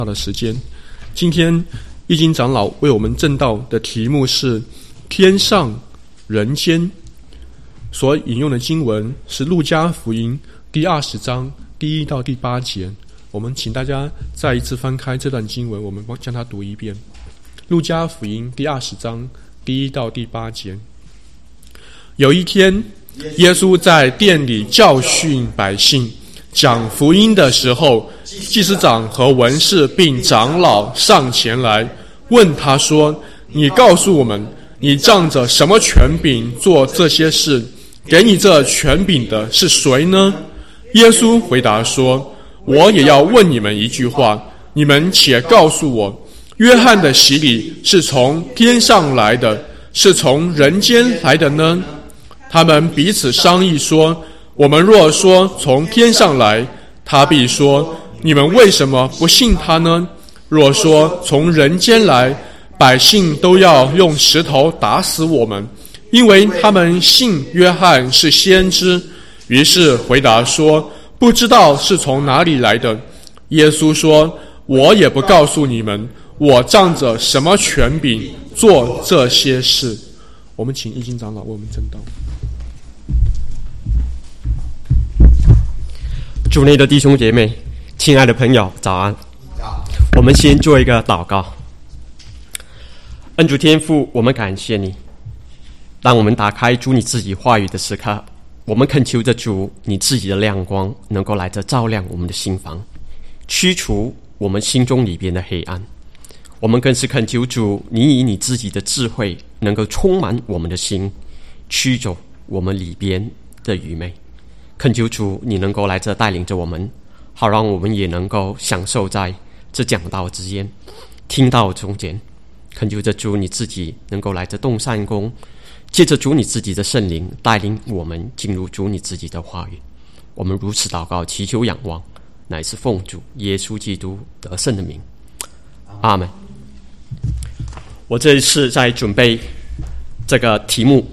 的时间。今天义经长老为我们证道的题目是天上人间，所引用的经文是路加福音第20章第1到第8节。我们请大家再一次翻开这段经文，我们将它读一遍。路加福音第20章第1到第8节。有一天，耶稣在殿里教训百姓，讲福音的时候，祭司长和文士并长老上前来问他说：你告诉我们，你仗着什么权柄做这些事？给你这权柄的是谁呢？耶稣回答说：我也要问你们一句话，你们且告诉我，约翰的洗礼是从天上来的，是从人间来的呢？他们彼此商议说：我们若说从天上来，他必说：你们为什么不信他呢？若说从人间来，百姓都要用石头打死我们，因为他们信约翰是先知。于是回答说：不知道是从哪里来的。耶稣说：我也不告诉你们，我仗着什么权柄做这些事。我们请义经长老为我们证道。 主内的弟兄姐妹，亲爱的朋友，早安。我们先做一个祷告。恩主天父，我们感谢你，当我们打开主你自己话语的时刻，我们恳求着主你自己的亮光能够来这照亮我们的心房，驱除我们心中里边的黑暗。我们更是恳求主你以你自己的智慧能够充满我们的心，驱走我们里边的愚昧。恳求主你能够来这带领着我们，好让我们也能够享受在这讲道之间，听道中间。恳求着主你自己能够来这动善功，借着主你自己的圣灵带领我们进入主你自己的话语。我们如此祷告祈求仰望，乃是奉主耶稣基督得胜的名，阿们。我这一次在准备这个题目，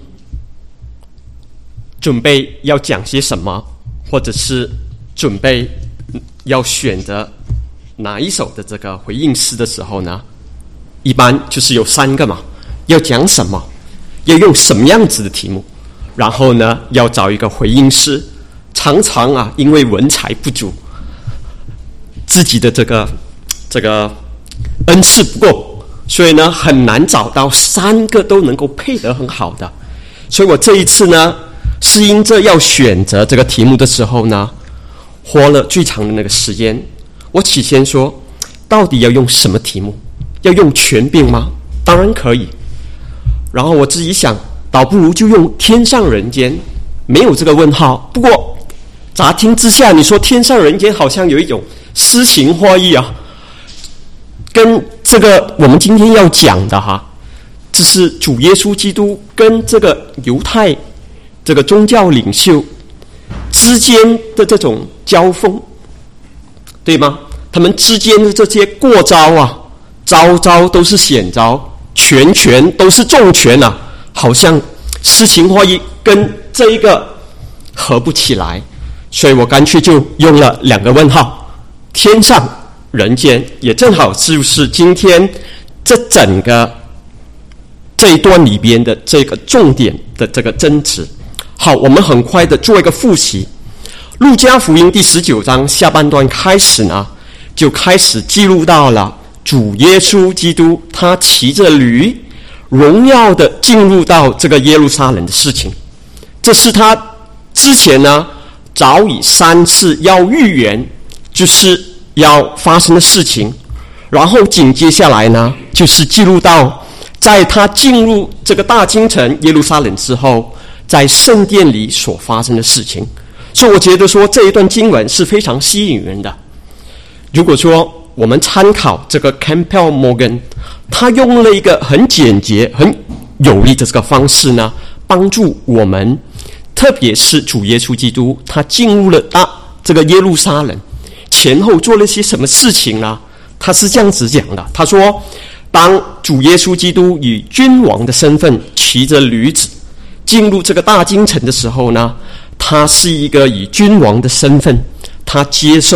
准备要讲些什么，或者是准备要选择哪一首的这个回应诗的时候呢，一般就是有3个嘛，要讲什么，要用什么样子的题目，然后呢要找一个回应诗。常常因为文采不足，自己的这个恩赐不够，所以呢很难找到3个都能够配得很好的。所以我这一次呢是因着要选择这个题目的时候呢，花了最长的那个时间。我起先说，到底要用什么题目？要用权柄吗？当然可以。然后我自己想，倒不如就用天上人间，没有这个问号。不过乍听之下，你说天上人间好像有一种诗情画意啊，跟这个我们今天要讲的这是主耶稣基督跟这个犹太这个宗教领袖之间的这种交锋，对吗？他们之间的这些过招招招都是险招，拳拳都是重拳好像诗情画意跟这一个合不起来。所以我干脆就用了2个问号，天上人间，也正好就是今天这整个这一段里边的这个重点的这个争执。好，我们很快的做一个复习。路加福音第19章下半段开始呢，就开始记录到了主耶稣基督他骑着驴荣耀的进入到这个耶路撒冷的事情。这是他之前呢早已3次要预言就是要发生的事情。然后紧接下来呢，就是记录到在他进入这个大京城耶路撒冷之后，在圣殿里所发生的事情。所以我觉得说这一段经文是非常吸引人的。如果说我们参考这个 Campbell Morgan， 他用了一个很简洁很有力的这个方式呢，帮助我们，特别是主耶稣基督他进入了这个耶路撒冷前后做了些什么事情呢？他是这样子讲的，他说当主耶稣基督以君王的身份骑着驴子进入这个大京城的时候呢，他是一个以君王的身份，他接受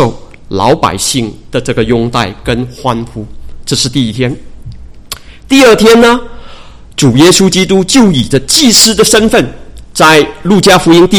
老百姓的这个拥戴跟欢呼。这是第一天。第二天呢，主耶稣基督就以着祭司的身份，在路加福音第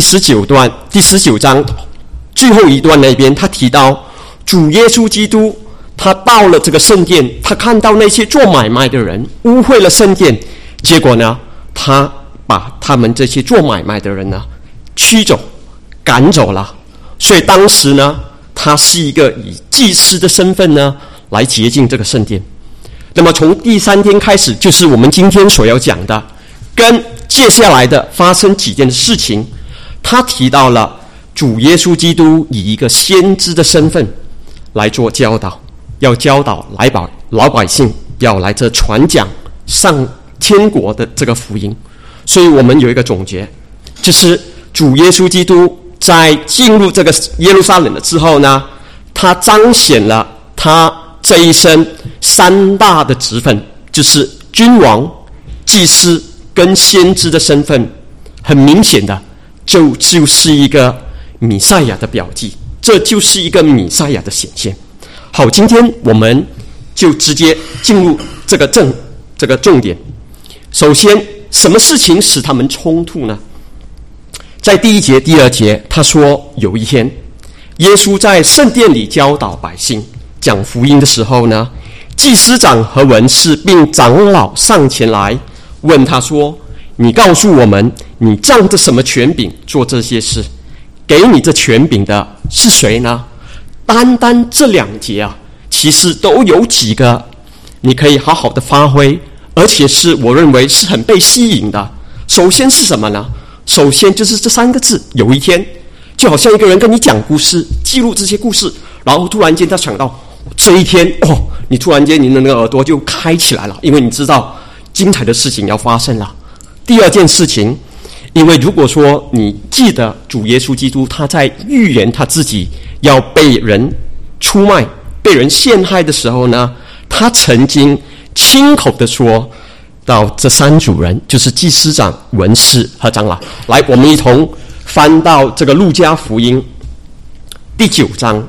19章最后一段那边，他提到主耶稣基督他到了这个圣殿，他看到那些做买卖的人污秽了圣殿，结果呢，他把他们这些做买卖的人呢驱走赶走了。所以当时呢，他是一个以祭司的身份呢来洁净这个圣殿。那么从第三天开始，就是我们今天所要讲的，跟接下来的发生几件事情，他提到了主耶稣基督以一个先知的身份来做教导，要教导老百姓要来这传讲上天国的这个福音。所以我们有一个总结，就是主耶稣基督在进入这个耶路撒冷了之后呢，他彰显了他这一生三大的职分，就是君王、祭司跟先知的身份。很明显的就是一个弥赛亚的表记，这就是一个弥赛亚的显现。好，今天我们就直接进入这个重点。首先，什么事情使他们冲突呢？在第一节、第二节，他说有一天，耶稣在圣殿里教导百姓讲福音的时候呢，祭司长和文士并长老上前来问他说：“你告诉我们，你仗着什么权柄做这些事？给你这权柄的是谁呢？”单单这两节啊，其实都有几个你可以好好的发挥，而且是我认为是很被吸引的。首先是什么呢？首先就是这三个字，有一天，就好像一个人跟你讲故事，记录这些故事，然后突然间他想到这一天，你突然间你的那个耳朵就开起来了，因为你知道精彩的事情要发生了。第二件事情，因为如果说你记得主耶稣基督他在预言他自己要被人出卖、被人陷害的时候呢，他曾经亲口的说到这三组人，就是祭司长、文士和长老。来，我们一同翻到这个路加福音第9章，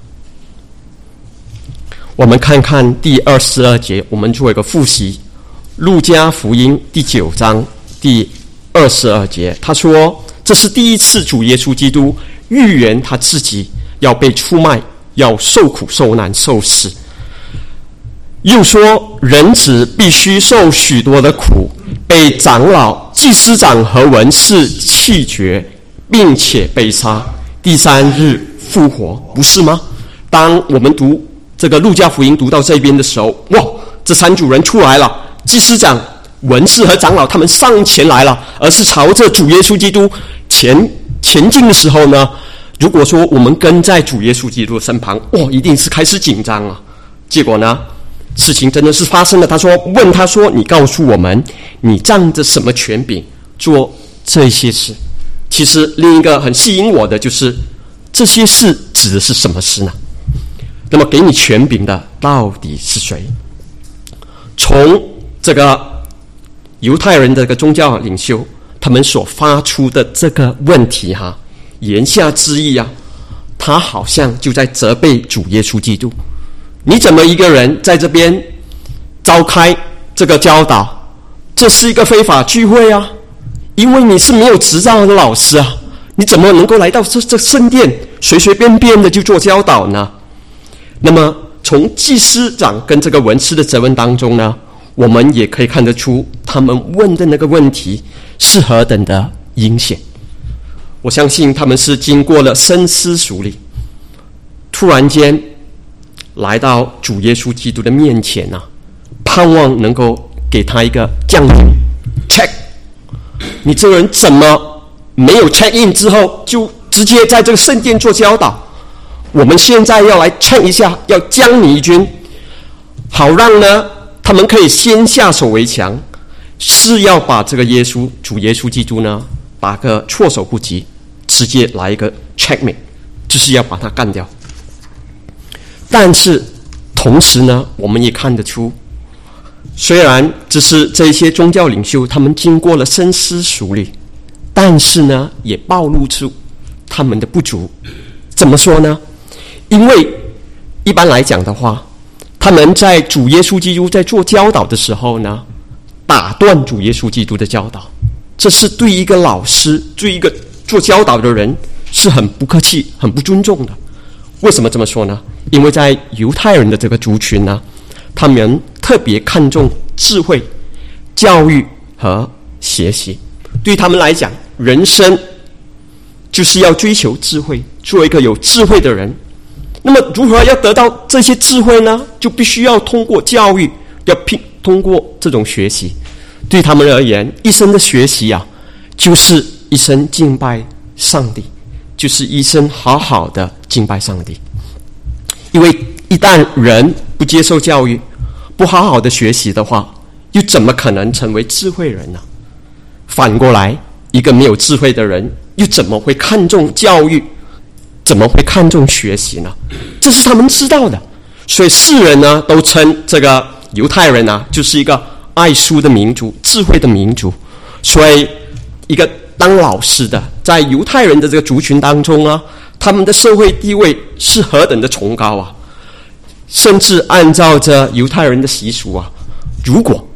我们看看第22节，我们做一个复习。路加福音第9章第22节，他说这是第一次主耶稣基督预言他自己要被出卖，要受苦受难受死，又说人子必须受许多的苦，被长老、祭司长和文士弃绝，并且被杀，第三日复活，不是吗？当我们读这个路加福音读到这边的时候，哇，这三组人出来了，祭司长、文士和长老他们上前来了，而是朝着主耶稣基督前进的时候呢，如果说我们跟在主耶稣基督的身旁，一定是开始紧张啊。结果呢，事情真的是发生了。问他说：“你告诉我们，你仗着什么权柄做这些事？”其实另一个很吸引我的就是这些事指的是什么事呢？那么给你权柄的到底是谁？从这个犹太人的这个宗教领袖他们所发出的这个问题言下之意他好像就在责备主耶稣基督。你怎么一个人在这边召开这个教导？这是一个非法聚会因为你是没有执照的老师你怎么能够来到这圣殿随随便便的就做教导呢？那么从祭司长跟这个文士的责问当中呢，我们也可以看得出他们问的那个问题是何等的阴险。我相信他们是经过了深思熟虑，突然间来到主耶稣基督的面前盼望能够给他一个降临 check。 你这个人怎么没有 check in 之后就直接在这个圣殿做教导？我们现在要来 check 一下，要将你一军，好让呢他们可以先下手为强，是要把这个主耶稣基督呢打个措手不及，直接来一个 checkmate， 就是要把他干掉。但是同时呢，我们也看得出，虽然这是这些宗教领袖他们经过了深思熟虑，但是呢也暴露出他们的不足。怎么说呢？因为一般来讲的话，他们在主耶稣基督在做教导的时候呢，打断主耶稣基督的教导，这是对一个老师，对一个做教导的人是很不客气、很不尊重的。为什么这么说呢？因为在犹太人的这个族群呢，他们特别看重智慧、教育和学习。对他们来讲，人生就是要追求智慧，做一个有智慧的人。那么如何要得到这些智慧呢？就必须要通过教育，要通过这种学习。对他们而言，一生的学习啊，就是一生敬拜上帝，就是一生好好的敬拜上帝。因为一旦人不接受教育，不好好的学习的话，又怎么可能成为智慧人呢？反过来，一个没有智慧的人，又怎么会看重教育，怎么会看重学习呢？这是他们知道的。所以世人呢，都称这个犹太人啊，就是一个爱书的民族，智慧的民族。所以一个当老师的，在犹太人的这个族群当中啊，他们的社会地位是何等的崇高啊！甚至按照着犹太人的习俗啊，如果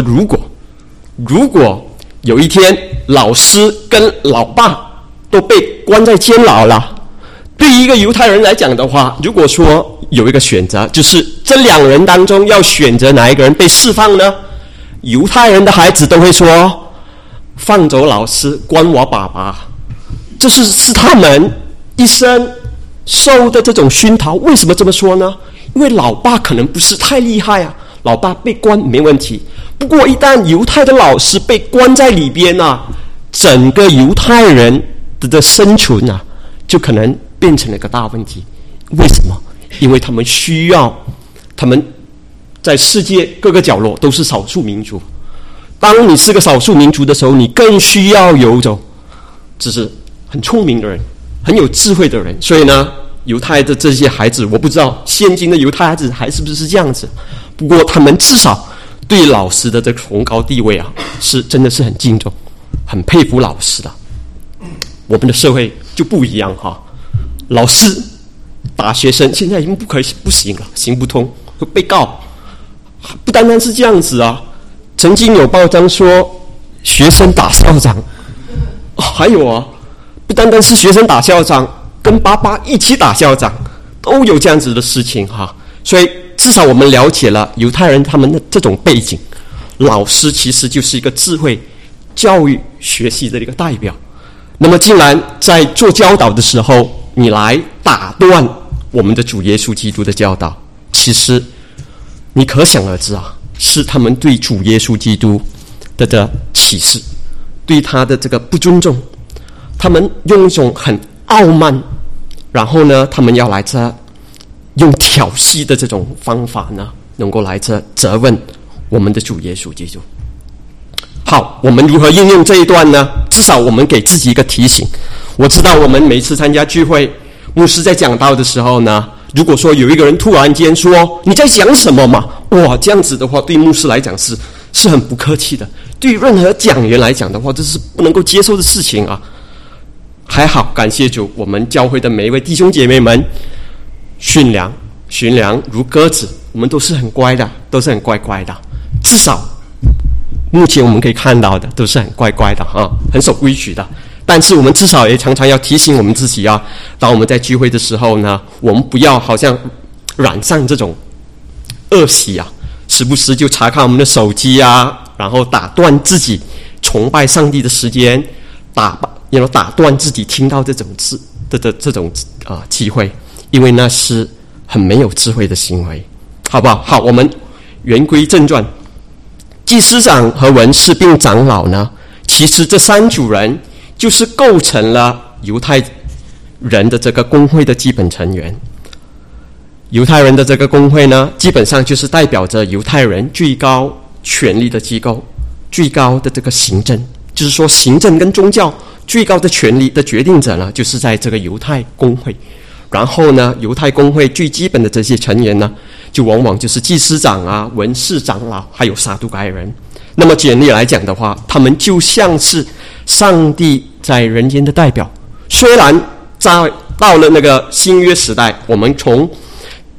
有一天老师跟老爸都被关在监牢了，对于一个犹太人来讲的话，如果说有一个选择，就是这两人当中要选择哪一个人被释放呢？犹太人的孩子都会说，放走老师，关我爸爸。这是他们一生受的这种熏陶。为什么这么说呢？因为老爸可能不是太厉害啊，老爸被关没问题。不过一旦犹太的老师被关在里边啊，整个犹太人的生存啊，就可能变成了一个大问题。为什么？因为他们需要，他们在世界各个角落都是少数民族。当你是个少数民族的时候，你更需要有种就是很聪明的人，很有智慧的人。所以呢，犹太的这些孩子，我不知道现今的犹太孩子还是不是这样子，不过他们至少对老师的这个崇高地位啊，是真的是很敬重，很佩服老师的。我们的社会就不一样哈，老师打学生现在已经不行了，行不通，会被告。不单单是这样子啊，曾经有报章说学生打校长，还有啊，不单单是学生打校长，跟爸爸一起打校长，都有这样子的事情哈。所以至少我们了解了犹太人他们的这种背景，老师其实就是一个智慧、教育、学习的一个代表。那么既然在做教导的时候，你来打断我们的主耶稣基督的教导，其实你可想而知啊，是他们对主耶稣基督的启示，对他的这个不尊重。他们用一种很傲慢，然后呢，他们要来这用挑衅的这种方法呢，能够来这责问我们的主耶稣基督。好，我们如何应用这一段呢？至少我们给自己一个提醒。我知道我们每次参加聚会，牧师在讲道的时候呢，如果说有一个人突然间说你在讲什么嘛，哇，这样子的话对牧师来讲是很不客气的，对于任何讲员来讲的话，这是不能够接受的事情啊。还好，感谢主，我们教会的每一位弟兄姐妹们驯良如鸽子，我们都是很乖的，都是很乖乖的，至少目前我们可以看到的都是很乖乖的哈，很守规矩的。但是我们至少也常常要提醒我们自己啊，当我们在聚会的时候呢，我们不要好像染上这种恶习啊，时不时就查看我们的手机啊，然后打断自己崇拜上帝的时间，打断自己听到这种字的这种机会，因为那是很没有智慧的行为，好不好？好，我们言归正传。祭司长和文士并长老呢，其实这三组人就是构成了犹太人的这个公会的基本成员。犹太人的这个公会呢，基本上就是代表着犹太人最高权力的机构，最高的这个行政，就是说行政跟宗教最高的权力的决定者呢，就是在这个犹太公会。然后呢，犹太公会最基本的这些成员呢，就往往就是祭司长啊、文士长老，还有撒都该人。那么简历来讲的话，他们就像是上帝在人间的代表。虽然到了那个新约时代，我们从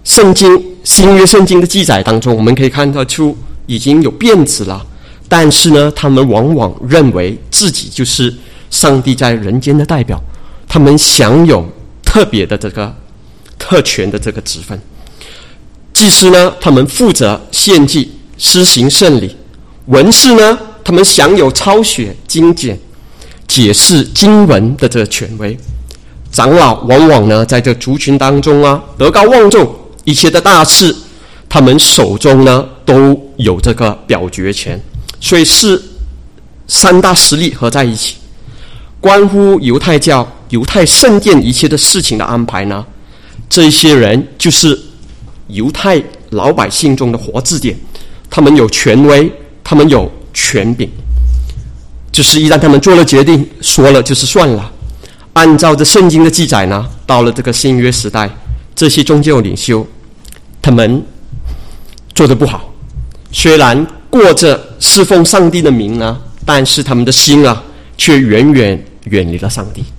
圣经新约圣经的记载当中，我们可以看得出已经有辫子了，但是呢，他们往往认为自己就是上帝在人间的代表，他们享有特别的这个特权的这个职分。祭司呢，他们负责献祭、施行圣礼；文士呢，他们享有抄写经典、解释经文的这个权威。长老往往呢，在这族群当中啊，德高望重，一切的大事，他们手中呢都有这个表决权，所以是三大势力合在一起，关乎犹太教、犹太圣殿一切的事情的安排呢，这些人就是犹太老百姓中的活字典，他们有权威，他们有权柄，就是一旦他们做了决定，说了就是算了。按照着圣经的记载呢，到了这个新约时代，这些宗教领袖他们做得不好，虽然过着侍奉上帝的名呢，但是他们的心啊却远远远离了上帝。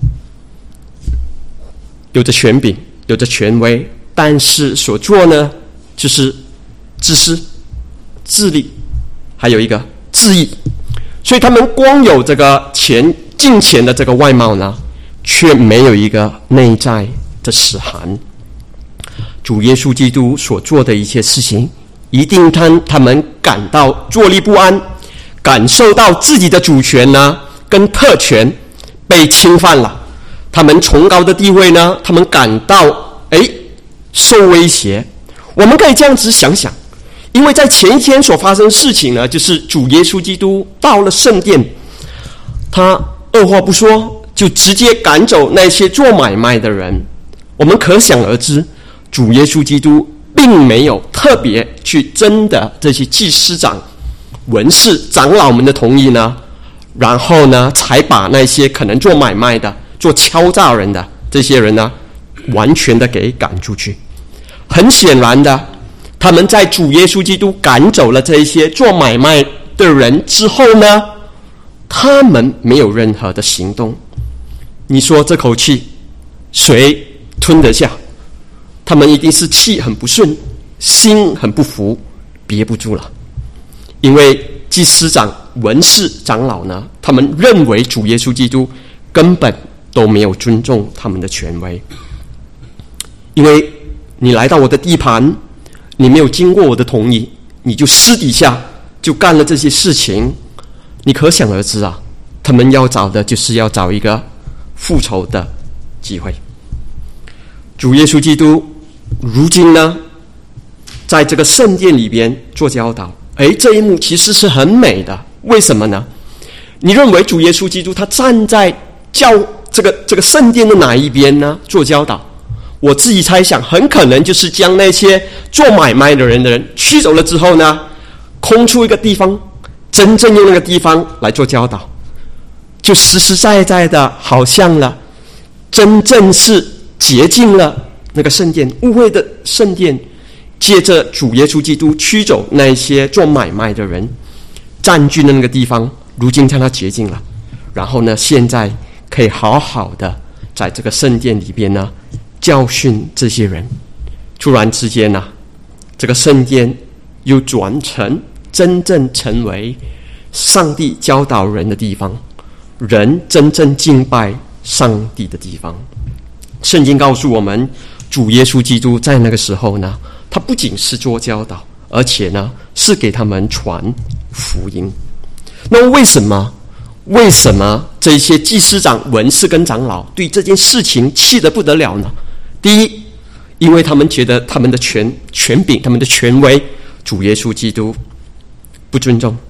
有着权柄，有着权威，但是所做呢就是自私、自利，还有一个自义。所以他们光有这个金钱的这个外貌呢，却没有一个内在的实涵。主耶稣基督所做的一切事情，一定他们感到坐立不安，感受到自己的主权呢跟特权被侵犯了，他们崇高的地位呢，他们感到受威胁。我们可以这样子想想，因为在前一天所发生的事情呢，就是主耶稣基督到了圣殿，他二话不说就直接赶走那些做买卖的人。我们可想而知，主耶稣基督并没有特别去征得这些祭司长、文士、长老们的同意呢，然后呢才把那些可能做买卖的、做敲诈人的这些人呢完全的给赶出去。很显然的，他们在主耶稣基督赶走了这些做买卖的人之后呢，他们没有任何的行动。你说这口气谁吞得下？他们一定是气很不顺，心很不服，憋不住了。因为祭司长、文士、长老呢，他们认为主耶稣基督根本都没有尊重他们的权威。因为你来到我的地盘，你没有经过我的同意，你就私底下就干了这些事情，你可想而知啊，他们要找的就是要找一个复仇的机会。主耶稣基督如今呢，在这个圣殿里边做教导，这一幕其实是很美的。为什么呢？你认为主耶稣基督他站在这个圣殿的哪一边呢？做教导，我自己猜想，很可能就是将那些做买卖的人驱走了之后呢，空出一个地方，真正用那个地方来做教导，就实实在在的，好像了，真正是洁净了那个圣殿，污秽的圣殿，借着主耶稣基督驱走那些做买卖的人，占据的那个地方，如今将它洁净了，然后呢，现在可以好好的在这个圣殿里边呢教训这些人。突然之间呢，这个圣殿又转成真正成为上帝教导人的地方，人真正敬拜上帝的地方。圣经告诉我们，主耶稣基督在那个时候呢，他不仅是做教导，而且呢是给他们传福音。那么为什么这些祭司长、文士跟长老对这件事情气得不得了呢？第一，因为他们觉得他们的权柄、他们的权威，主耶稣基督不尊重。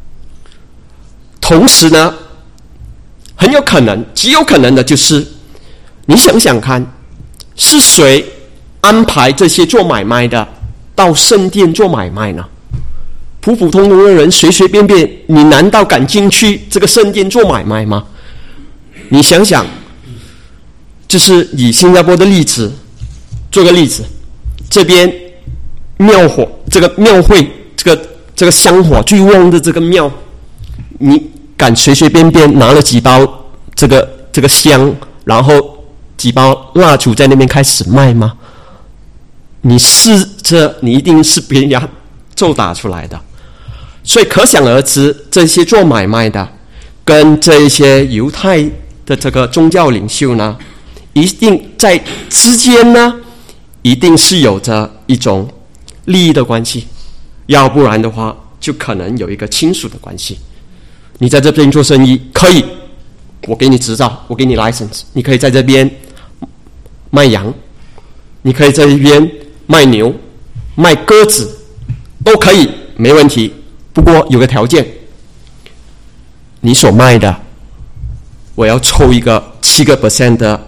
同时呢，很有可能、极有可能的就是，你想想看，是谁安排这些做买卖的到圣殿做买卖呢？普普通通的人随随便便，你难道敢进去这个圣殿做买卖吗？你想想，就是以新加坡的例子做个例子，这边庙火，这个庙会，这个香火最旺的这个庙，你敢随随便便拿了几包这个香，然后几包蜡烛在那边开始卖吗？ 你试着你一定是被人家咒打出来的。所以可想而知，这些做买卖的跟这一些犹太的这个宗教领袖呢，一定在之间呢，一定是有着一种利益的关系，要不然的话就可能有一个亲属的关系。你在这边做生意可以，我给你执照，我给你 license， 你可以在这边卖羊，你可以在这边卖牛卖鸽子，都可以，没问题。不过有个条件，你所卖的我要抽一个7% 的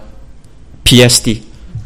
PSD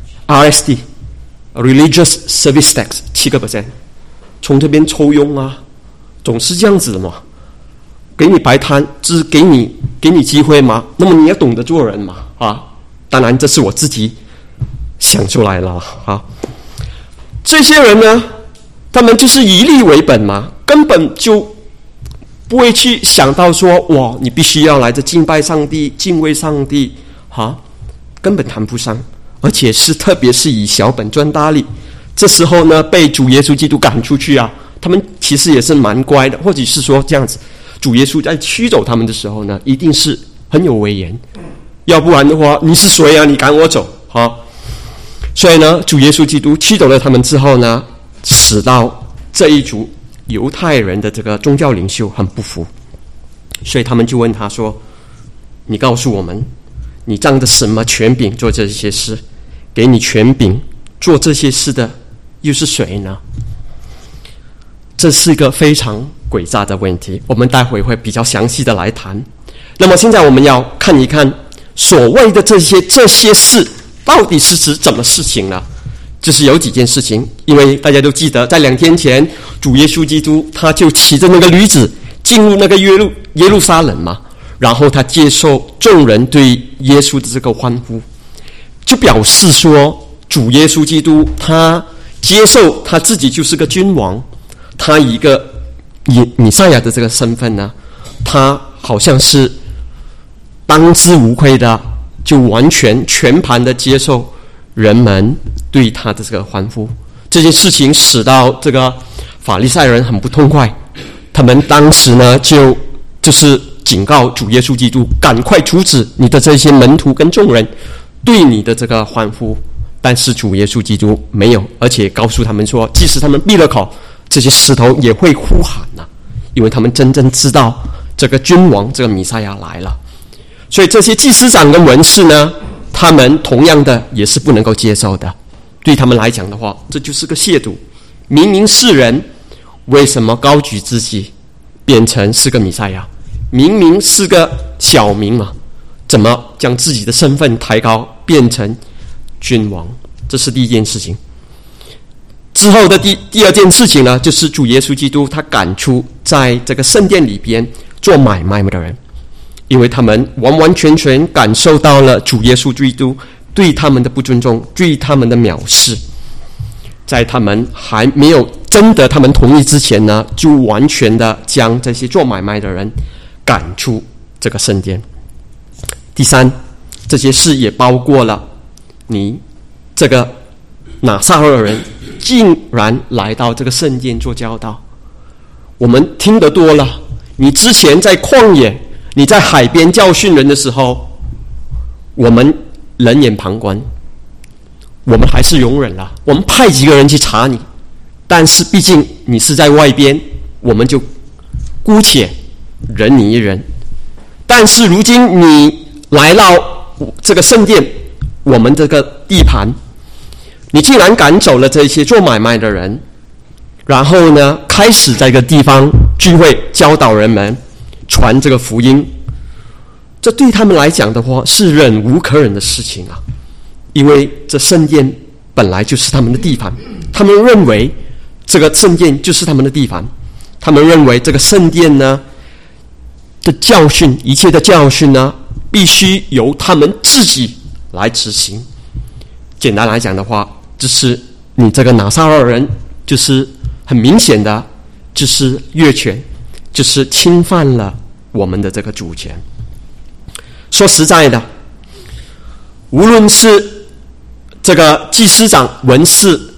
RSD Religious Service Tax 7%， 从这边抽佣啊，总是这样子的嘛。给你白摊，就是给你机会嘛，那么你要懂得做人嘛啊！当然这是我自己想出来了啊。这些人呢，他们就是以利为本嘛，根本就不会去想到说，哇，你必须要来这敬拜上帝、敬畏上帝啊，根本谈不上。而且是特别是以小本赚大利。这时候呢，被主耶稣基督赶出去啊，他们其实也是蛮乖的，或者是说这样子，主耶稣在驱走他们的时候呢，一定是很有威严，要不然的话，你是谁啊？你赶我走啊！所以呢，主耶稣基督驱走了他们之后呢，使到这一族犹太人的这个宗教领袖很不服，所以他们就问他说：“你告诉我们，你仗着什么权柄做这些事？给你权柄做这些事的又是谁呢？”这是一个非常诡诈的问题，我们待会会比较详细的来谈。那么现在我们要看一看所谓的这些事到底是指怎么事情呢？就是有几件事情，因为大家都记得，在2天前，主耶稣基督他就骑着那个驴子进入那个耶路撒冷嘛，然后他接受众人对耶稣的这个欢呼，就表示说主耶稣基督他接受他自己就是个君王，他以一个弥赛亚的这个身份呢，他好像是当之无愧的，就完全全盘的接受人们对他的这个欢呼。这件事情使到这个法利赛人很不痛快，他们当时呢就是警告主耶稣基督，赶快阻止你的这些门徒跟众人对你的这个欢呼。但是主耶稣基督没有，而且告诉他们说，即使他们闭了口，这些石头也会呼喊啊，因为他们真正知道这个君王，这个弥赛亚来了。所以这些祭司长跟文士呢，他们同样的也是不能够接受的。对他们来讲的话，这就是个亵渎。明明是人，为什么高举自己变成是个弥赛亚？明明是个小民嘛，怎么将自己的身份抬高变成君王？这是第一件事情。之后的第二件事情呢，就是主耶稣基督他赶出在这个圣殿里边做买卖的人，因为他们完完全全感受到了主耶稣基督对他们的不尊重，对他们的藐视。在他们还没有征得他们同意之前呢，就完全的将这些做买卖的人赶出这个圣殿。第三，这些事也包括了你这个拿撒勒人竟然来到这个圣殿做教导。我们听得多了，你之前在旷野，你在海边教训人的时候，我们冷眼旁观，我们还是容忍了，我们派几个人去查你，但是毕竟你是在外边，我们就姑且忍你一忍。但是如今你来到这个圣殿，我们这个地盘，你竟然赶走了这些做买卖的人，然后呢，开始在这个地方聚会，教导人们，传这个福音。这对他们来讲的话，是忍无可忍的事情啊！因为这圣殿本来就是他们的地盘，他们认为这个圣殿就是他们的地盘，他们认为这个圣殿呢的教训，一切的教训呢，必须由他们自己来执行。简单来讲的话，就是你这个拿撒勒人，就是很明显的，就是越权，就是侵犯了我们的这个主权。说实在的，无论是这个祭司长、文士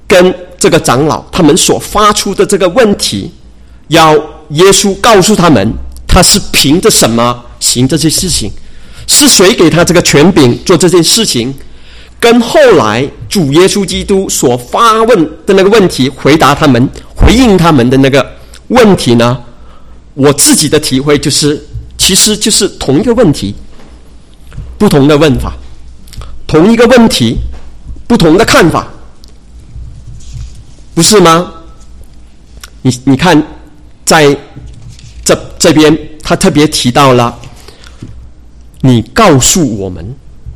跟这个长老他们所发出的这个问题，要耶稣告诉他们，他是凭着什么行这些事情，是谁给他这个权柄做这件事情，跟后来主耶稣基督所发问的那个问题，回应他们的那个问题呢，我自己的体会就是，其实就是同一个问题，不同的问法，同一个问题，不同的看法，不是吗？你看，在这边他特别提到了，你告诉我们，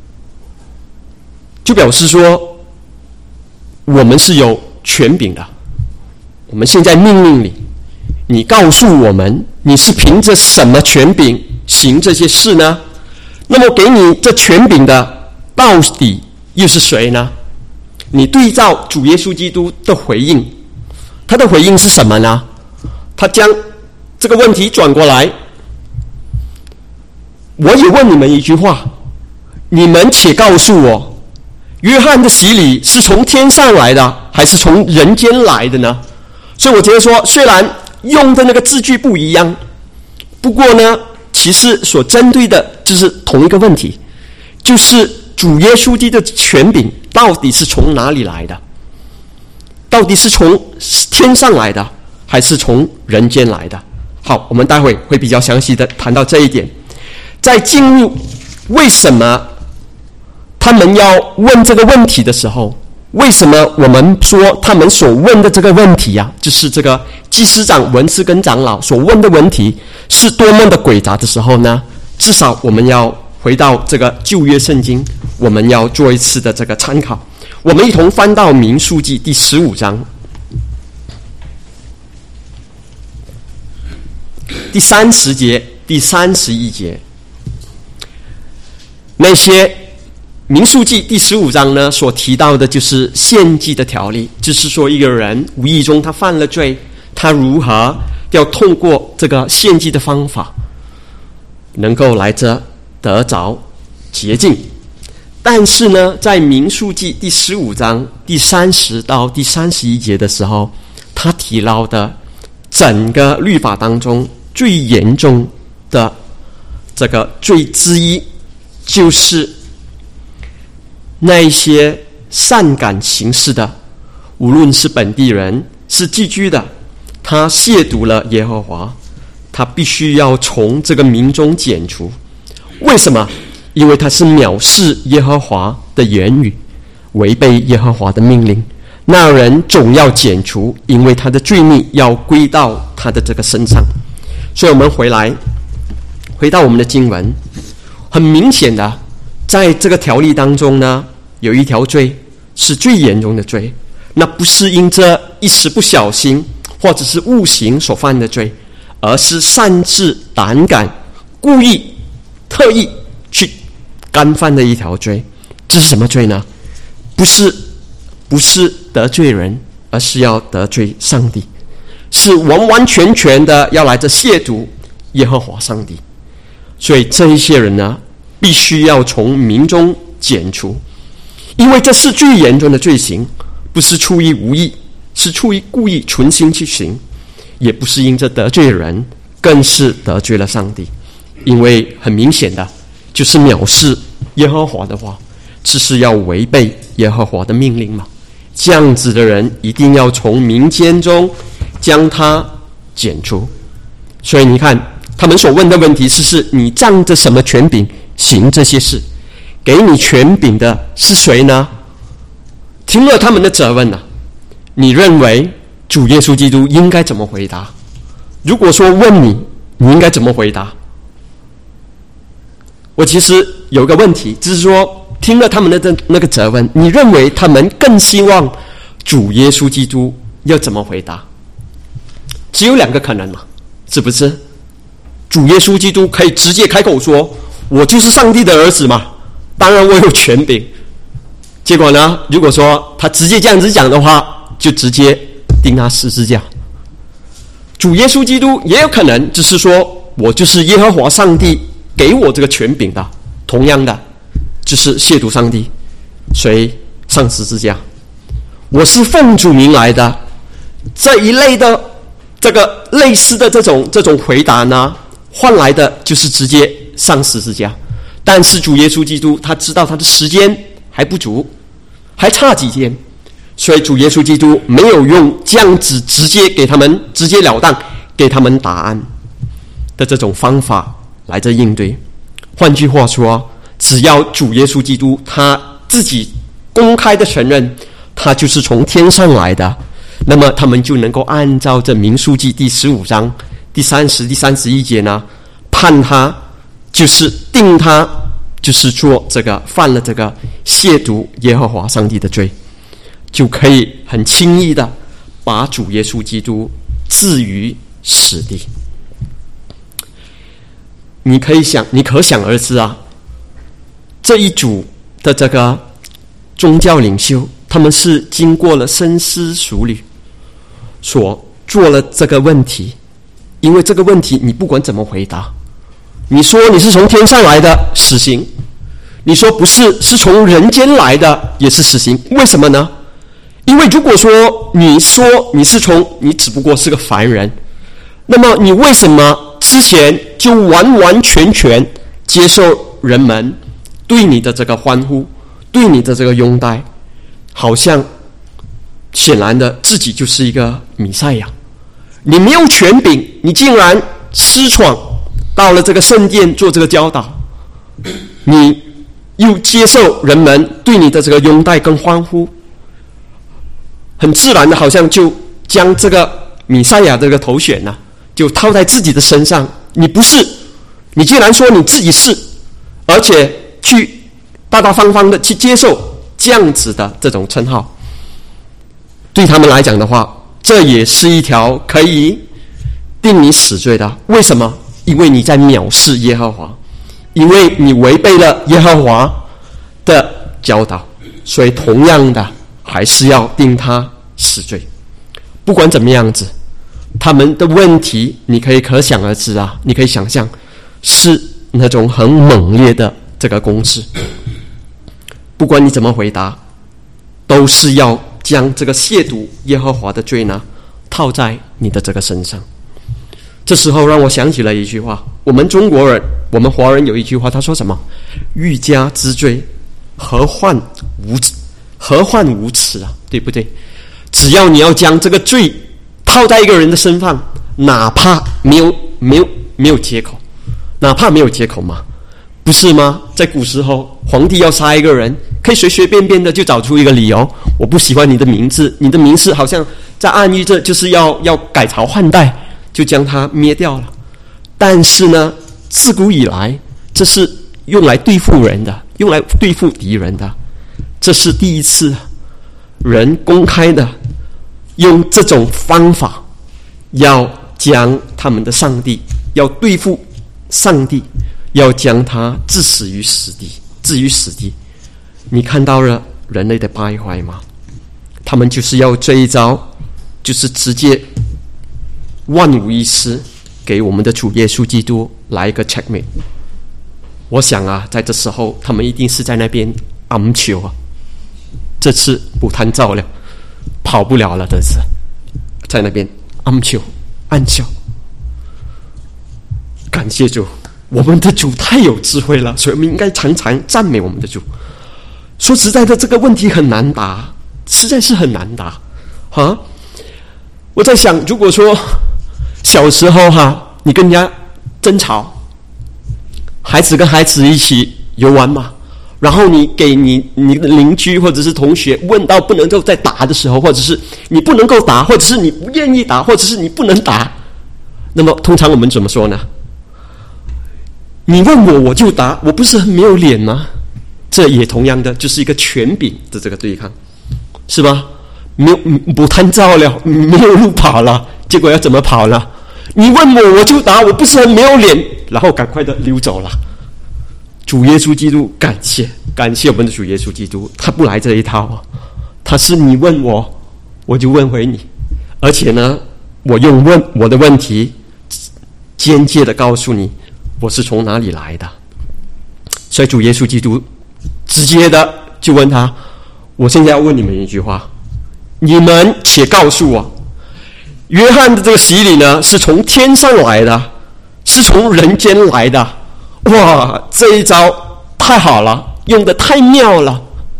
就表示说我们是有权柄的。我们现在命令你，你告诉我们，你是凭着什么权柄行这些事呢？那么给你这权柄的到底又是谁呢？你对照主耶稣基督的回应，他的回应是什么呢？他将这个问题转过来，我也问你们一句话，你们且告诉我，约翰的洗礼是从天上来的，还是从人间来的呢？所以我觉得说，虽然用的那个字句不一样，不过呢，其实所针对的就是同一个问题，就是主耶稣基督的权柄到底是从哪里来的？到底是从天上来的，还是从人间来的？好，我们待会会比较详细的谈到这一点。在进入为什么他们要问这个问题的时候，为什么我们说他们所问的这个问题啊，就是这个祭司长、文士跟长老所问的问题是多么的诡诈的时候呢？至少我们要回到这个旧约圣经，我们要做一次的这个参考。我们一同翻到民数记第15章第30节、第31节。那些民数记第15章呢，所提到的就是献祭的条例，就是说一个人无意中他犯了罪，他如何要通过这个献祭的方法，能够来得着洁净。但是呢，在民数记第15章第30到第31节的时候，他提到的整个律法当中最严重的这个罪之一，就是那一些擅敢行事的，无论是本地人是寄居的，他亵渎了耶和华，他必须要从这个民中剪除。为什么？因为他是藐视耶和华的言语，违背耶和华的命令，那人总要剪除，因为他的罪孽要归到他的这个身上。所以我们回到我们的经文，很明显的，在这个条例当中呢，有一条罪是最严重的罪，那不是因这一时不小心或者是误行所犯的罪，而是擅自胆敢故意特意去干犯的一条罪。这是什么罪呢？不是得罪人，而是要得罪上帝，是完完全全的要来这亵渎耶和华上帝。所以这一些人呢，必须要从民中剪除，因为这是最严重的罪行，不是出于无意，是出于故意存心去行，也不是因着得罪人，更是得罪了上帝。因为很明显的就是藐视耶和华的话，这是要违背耶和华的命令嘛。这样子的人一定要从民间中将他剪除。所以你看他们所问的问题是你仗着什么权柄行这些事？给你权柄的是谁呢？听了他们的责问啊，你认为主耶稣基督应该怎么回答？如果说问你应该怎么回答？我其实有个问题，就是说听了他们的那个责问，你认为他们更希望主耶稣基督要怎么回答？只有两个可能嘛，是不是？主耶稣基督可以直接开口说，我就是上帝的儿子嘛，当然我有权柄。结果呢，如果说他直接这样子讲的话，就直接钉他十字架。主耶稣基督也有可能就是说，我就是耶和华上帝给我这个权柄的，同样的就是亵渎上帝，所以上十字架。 我是奉主名来的。这一类的这个类似的这种回答呢，换来的就是直接上十字架。但是主耶稣基督他知道他的时间还不足，还差几天，所以主耶稣基督没有用这样子直接了当给他们答案的这种方法来这应对。换句话说，只要主耶稣基督他自己公开的承认他就是从天上来的，那么他们就能够按照这民数记第15章第30、第31节呢，判他就是定他就是做这个犯了这个亵渎耶和华上帝的罪，就可以很轻易的把主耶稣基督置于死地。你可想而知啊，这一组的这个宗教领袖，他们是经过了深思熟虑所做了这个问题。因为这个问题你不管怎么回答，你说你是从天上来的，死刑；你说不是，是从人间来的，也是死刑。为什么呢？因为如果说你只不过是个凡人，那么你为什么之前就完完全全接受人们对你的这个欢呼，对你的这个拥戴，好像显然的自己就是一个弥赛亚？你没有权柄，你竟然私闯到了这个圣殿做这个教导，你又接受人们对你的这个拥戴跟欢呼，很自然的好像就将这个弥赛亚这个头衔呢，就套在自己的身上。你不是，你竟然说你自己是，而且去大大方方的去接受这样子的这种称号，对他们来讲的话，这也是一条可以定你死罪的。为什么？因为你在藐视耶和华，因为你违背了耶和华的教导，所以同样的还是要定他死罪。不管怎么样子，他们的问题你可以可想而知啊，你可以想象是那种很猛烈的这个攻势。不管你怎么回答，都是要将这个亵渎耶和华的罪呢套在你的这个身上。这时候让我想起了一句话，我们中国人，我们华人有一句话，他说什么？欲加之罪，何患无辞啊，对不对？只要你要将这个罪套在一个人的身上，哪怕没有借口，哪怕没有借口嘛，不是吗？在古时候，皇帝要杀一个人，可以随随便便的就找出一个理由，我不喜欢你的名字，你的名字好像在暗喻着就是要改朝换代，就将他灭掉了。但是呢，自古以来，这是用来对付人的，用来对付敌人的。这是第一次人公开的用这种方法要将他们的上帝，要对付上帝，要将他置于死地。你看到了人类的败坏吗？他们就是要这一招，就是直接万无一失给我们的主耶稣基督来一个 checkmate。 我想啊，在这时候他们一定是在那边暗求啊，这次不贪照了，跑不了了，这次在那边暗求。感谢主，我们的主太有智慧了，所以我们应该常常赞美我们的主。说实在的，这个问题很难答，实在是很难答啊！我在想，如果说小时候你跟人家争吵，孩子跟孩子一起游玩嘛，然后你给你的邻居或者是同学问到不能够再打的时候，或者是你不能够打，或者是你不愿意打，或者是你不能打，那么通常我们怎么说呢？你问我我就打，我不是很没有脸吗？这也同样的就是一个权柄的这个对抗，是吧？没有不贪照了，没有路跑了，结果要怎么跑了？你问我我就打，我不是很没有脸，然后赶快的溜走了。主耶稣基督，感谢我们的主耶稣基督，他不来这一套啊，他是你问我我就问回你，而且呢，我用我的问题间接的告诉你我是从哪里来的。所以主耶稣基督直接的就问他，我现在要问你们一句话， 你们且告诉我，约翰的这个洗礼呢，是从天上来的，是从人间来的。哇，这一招太好了，用得太妙了。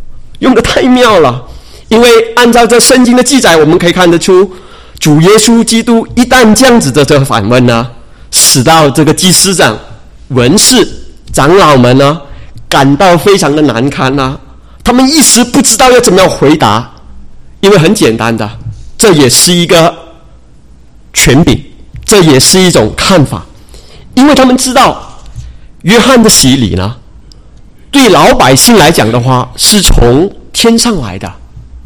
因为按照这圣经的记载，我们可以看得出，主耶稣基督一旦这样子的这个反问呢，使到这个祭司长、文士、长老们呢感到非常的难堪啊，他们一时不知道要怎么样回答。因为很简单的，这也是一个权柄，这也是一种看法。因为他们知道约翰的洗礼呢，对老百姓来讲的话是从天上来的，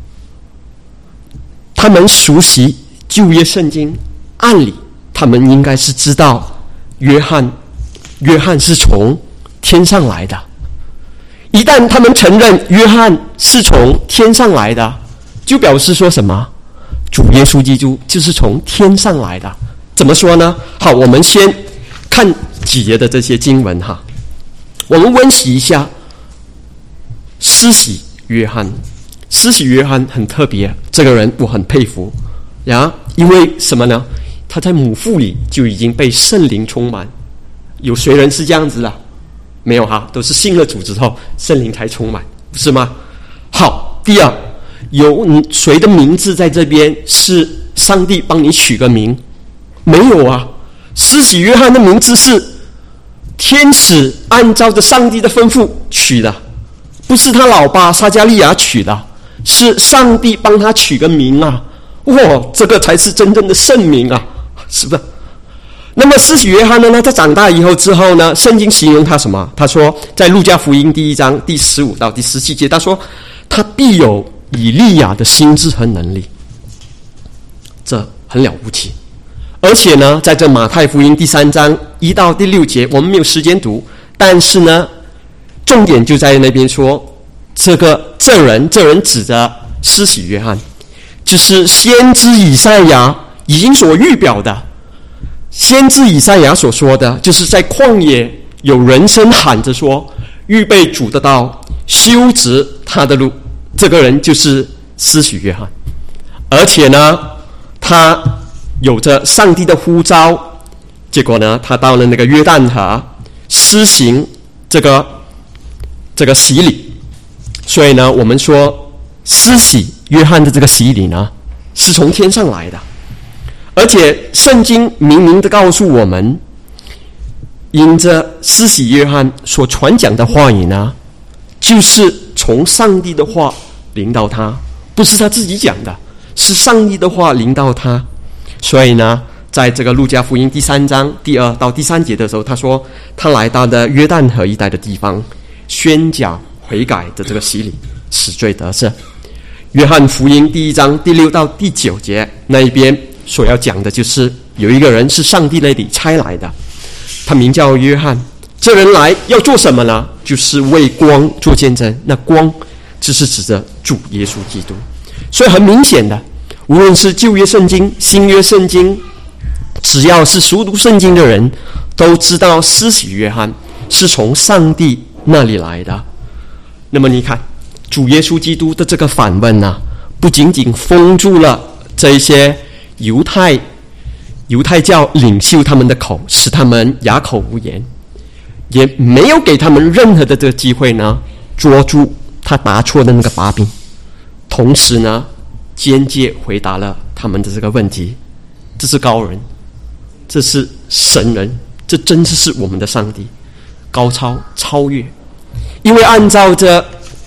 他们熟悉旧约圣经，按理他们应该是知道约翰是从天上来的。一旦他们承认约翰是从天上来的，就表示说什么？主耶稣基督就是从天上来的。怎么说呢？好，我们先看几节的这些经文哈。我们温习一下施洗约翰。施洗约翰很特别，这个人我很佩服呀。因为什么呢？他在母腹里就已经被圣灵充满。有谁人是这样子的？没有哈，都是信了主之后圣灵才充满，不是吗？好，第二，有谁的名字在这边是上帝帮你取个名？没有啊。施洗约翰的名字是天使按照着上帝的吩咐取的，不是他老爸撒迦利亚取的，是上帝帮他取个名啊。哇，这个才是真正的圣名啊，是不是？那么施洗约翰呢，他长大以后之后呢，圣经形容他什么？他说在路加福音第1章第15到第17节，他说他必有以利亚的心智和能力，这很了不起。而且呢，在这马太福音第3章1到第6节，我们没有时间读，但是呢，重点就在那边说，这人指着施洗约翰，就是先知以赛亚已经所预表的。先知以赛亚所说的，就是在旷野有人声喊着说，预备主的道，修直他的路。这个人就是施洗约翰。而且呢，他有着上帝的呼召，结果呢，他到了那个约旦河施行这个洗礼。所以呢，我们说施洗约翰的这个洗礼呢，是从天上来的。而且圣经明明的告诉我们，因着施洗约翰所传讲的话语呢，就是从上帝的话临到他，不是他自己讲的，是上帝的话临到他。所以呢，在这个路加福音第3章第2到第3节的时候，他说他来到的约旦河一带的地方，宣讲悔改的这个洗礼，使罪得赦。约翰福音第1章第6到第9节那一边所要讲的就是有一个人是上帝那里差来的，他名叫约翰。这人来要做什么呢？就是为光做见证。那光就是指着主耶稣基督。所以很明显的，无论是旧约圣经、新约圣经，只要是熟读圣经的人都知道施洗约翰是从上帝那里来的。那么你看主耶稣基督的这个反问呢，不仅仅封住了这一些犹太教领袖他们的口，使他们哑口无言，也没有给他们任何的这个机会呢捉住他答错的那个把柄，同时呢间接回答了他们的这个问题。这是高人，这是神人，这真的是我们的上帝，高超超越。因为按照着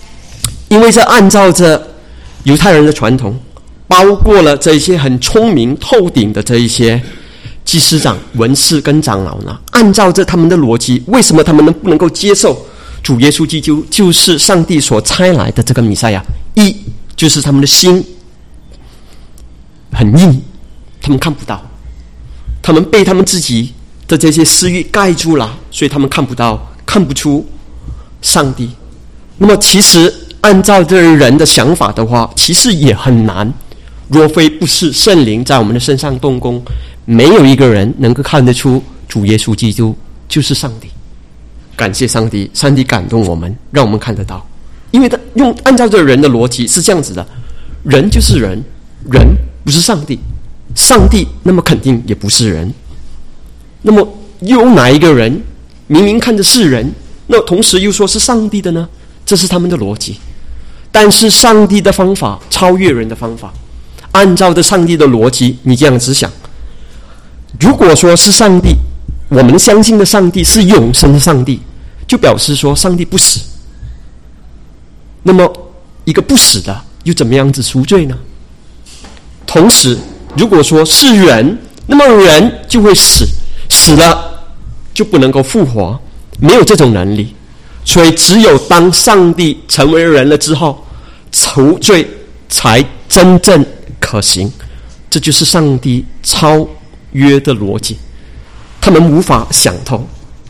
犹太人的传统，包括了这些很聪明透顶的这一些祭司长、文士跟长老呢，按照着他们的逻辑，为什么他们不能够接受主耶稣基督就是上帝所差来的这个弥赛亚？一就是他们的心很硬，他们看不到，他们被他们自己的这些私欲盖住了，所以他们看不出上帝。那么其实按照这人的想法的话，其实也很难。若非不是圣灵在我们的身上动工，没有一个人能够看得出主耶稣基督就是上帝。感谢上帝，上帝感动我们，让我们看得到。因为他按照这人的逻辑是这样子的，人就是人， 人不是上帝，上帝那么肯定也不是人。那么又有哪一个人明明看着是人，那同时又说是上帝的呢？这是他们的逻辑。但是上帝的方法超越人的方法，按照着上帝的逻辑，你这样子想，如果说是上帝，我们相信的上帝是永生的上帝，就表示说上帝不死。那么一个不死的又怎么样子赎罪呢？同时如果说是人，那么人就会死，死了就不能够复活，没有这种能力。所以只有当上帝成为人了之后，赎罪才真正可行。这就是上帝超约的逻辑，他们无法想透，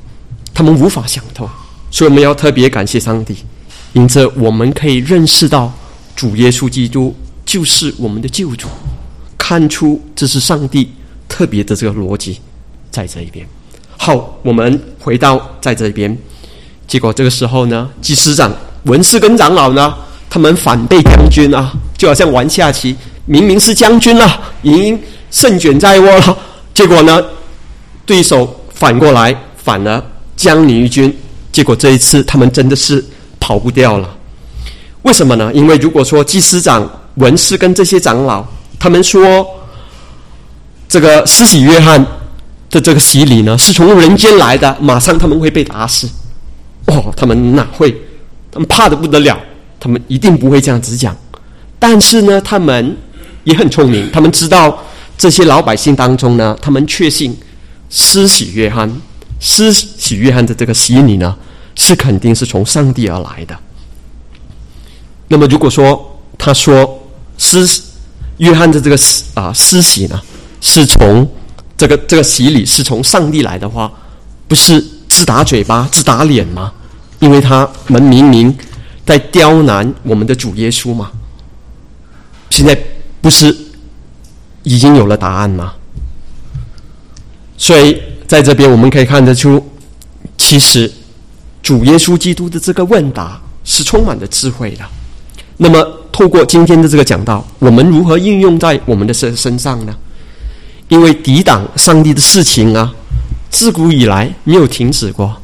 所以我们要特别感谢上帝，因此我们可以认识到主耶稣基督就是我们的救主，看出这是上帝特别的这个逻辑在这一边。好，我们回到在这边，结果这个时候呢，祭司长、文士跟长老呢，他们反被将军啊，就好像玩下棋，明明是将军了，已经胜券在握了，结果呢，对手反过来反而将你一军，结果这一次他们真的是跑不掉了。为什么呢？因为如果说祭司长、文士跟这些长老，他们说这个施洗约翰的这个洗礼呢是从人间来的，马上他们会被打死。他们哪会？他们怕得不得了，他们一定不会这样子讲。但是呢，他们也很聪明，他们知道这些老百姓当中呢，他们确信施洗约翰的这个洗礼呢，是肯定是从上帝而来的。那么如果说他说约翰的这个施洗呢，是从这个洗礼是从上帝来的话，不是自打嘴巴自打脸吗？因为他们明明在刁难我们的主耶稣嘛。现在不是已经有了答案吗？所以在这边我们可以看得出，其实主耶稣基督的这个问答是充满了智慧的。那么透过今天的这个讲道，我们如何应用在我们的身上呢？因为抵挡上帝的事情啊，自古以来没有停止过。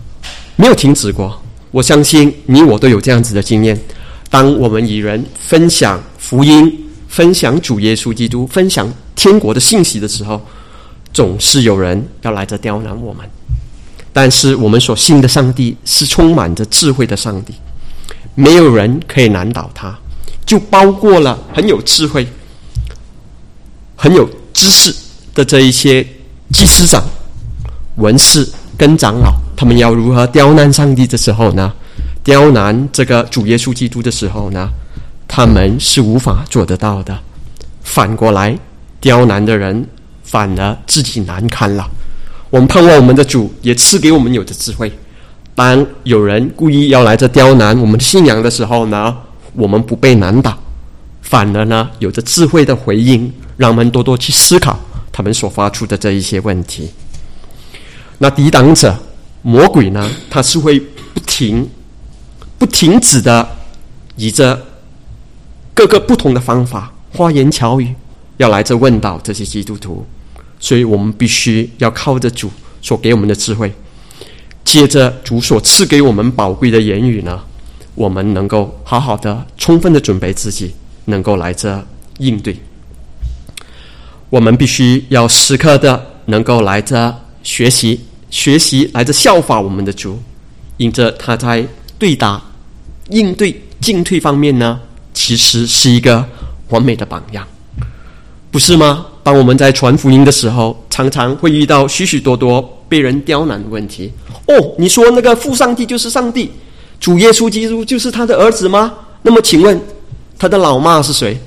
我相信你我都有这样子的经验，当我们与人分享福音、分享主耶稣基督、分享天国的信息的时候，总是有人要来这刁难我们。但是我们所信的上帝是充满着智慧的上帝，没有人可以难倒他，就包括了很有智慧、很有知识的这一些祭司长、文士跟长老，他们要如何刁难上帝的时候呢？刁难这个主耶稣基督的时候呢，他们是无法做得到的。反过来，刁难的人反而自己难堪了。我们盼望我们的主也赐给我们有的智慧，当有人故意要来这刁难我们的信仰的时候呢，我们不被难倒，反而呢有着智慧的回应，让我们多多去思考他们所发出的这一些问题。那抵挡者魔鬼呢，他是会不停止的以着各个不同的方法花言巧语要来这问到这些基督徒。所以我们必须要靠着主所给我们的智慧，借着主所赐给我们宝贵的言语呢，我们能够好好的充分的准备自己，能够来这应对。我们必须要时刻的能够来这学习来这效法我们的主，因着他在对答应对进退方面呢，其实是一个完美的榜样，不是吗？当我们在传福音的时候，常常会遇到许许多多被人刁难的问题。你说那个父上帝就是上帝，主耶稣基督就是他的儿子吗？那么请问他的老妈是谁？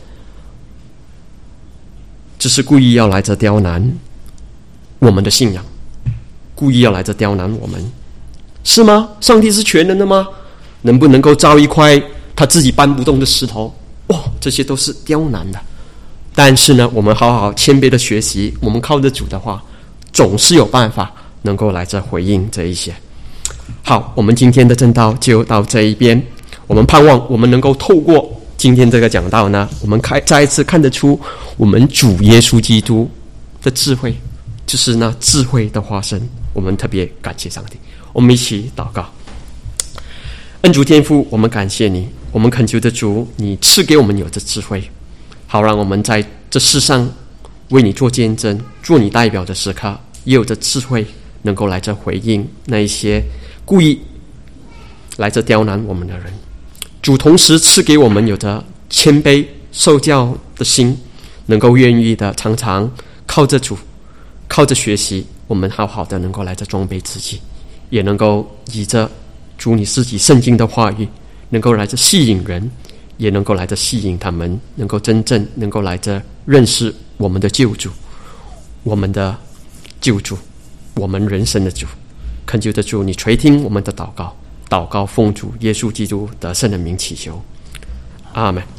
这是故意要来这刁难我们的信仰，故意要来这刁难我们，是吗？上帝是全能的吗？能不能够造一块他自己搬不动的石头？这些都是刁难的。但是呢，我们好好谦卑的学习，我们靠着主的话，总是有办法能够来这回应这一些。好，我们今天的正道就到这一边。我们盼望我们能够透过今天这个讲道呢，我们再一次看得出我们主耶稣基督的智慧，就是那智慧的化身。我们特别感谢上帝。我们一起祷告。恩主天父，我们感谢你，我们恳求的主，你赐给我们有这智慧，好让我们在这世上为你做见证，做你代表的时刻，也有这智慧能够来这回应那一些故意来这刁难我们的人。主同时赐给我们有着谦卑受教的心，能够愿意的常常靠着主，靠着学习，我们好好的能够来这装备自己，也能够以着主你自己圣经的话语，能够来这吸引人，也能够来这吸引他们，能够真正能够来这认识我们的救主，我们的救主，我们人生的主。恳求的主，你垂听我们的祷告，祷告奉主耶稣基督得胜的名祈求，阿们。